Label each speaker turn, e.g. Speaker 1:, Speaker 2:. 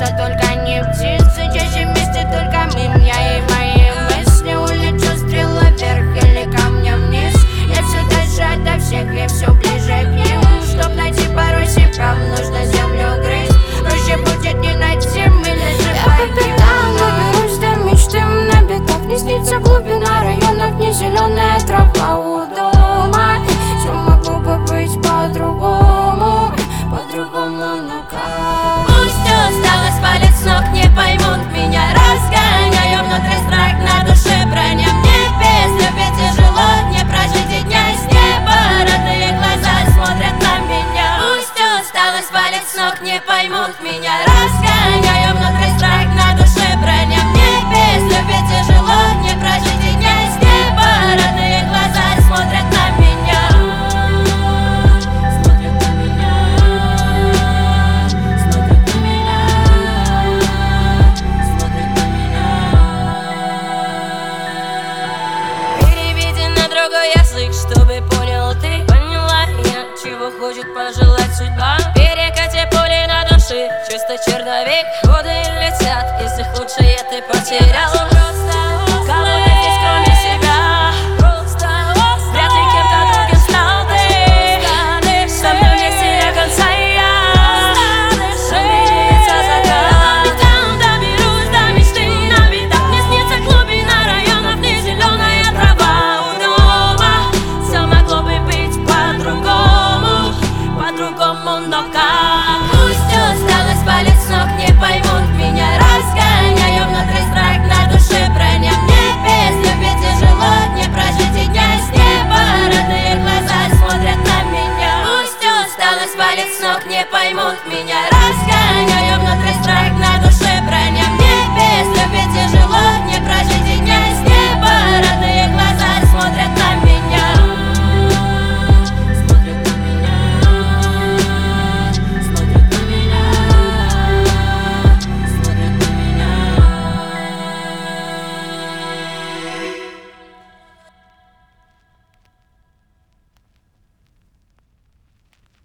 Speaker 1: солнца, только не птицы. Чаще вместе только мы, я и мои мысли. Улечу стрела вверх или камнем вниз. Я все дальше ото всех и все ближе к ним. Чтоб найти пару секов, нужно землю грызть. Проще будет не найти, мы лежим по пятам. Доберусь до мечты, на бегах не снится глубина районов, не зеленая трава у дома. Все могло бы быть по-другому, но как?
Speaker 2: Пусть усталость палит с ног, не поймут меня. Разгоняю внутри страх, на душе броня. Мне без любви тяжело, не прожить и дня с неба. Родные глаза смотрят на меня. Пусть усталость палит с ног, не поймут меня. Разгоняю внутри страх, на душе броня. Мне без любви тяжело, не прожить и дня с неба. Родные глаза смотрят на меня. Язык, чтобы понял ты, поняла я, чего хочет пожелать судьба. Перекати поле на души, чисто черновик. Годы летят, из них лучшее ты потерял. Кого-то здесь кроме себя, вряд ли кем-то другим стал ты. Со мной вместе до конца я разумеется закат. Там доберусь до мечты, на видах мне снится глубина районов, не зеленая трава. По-другому, но как?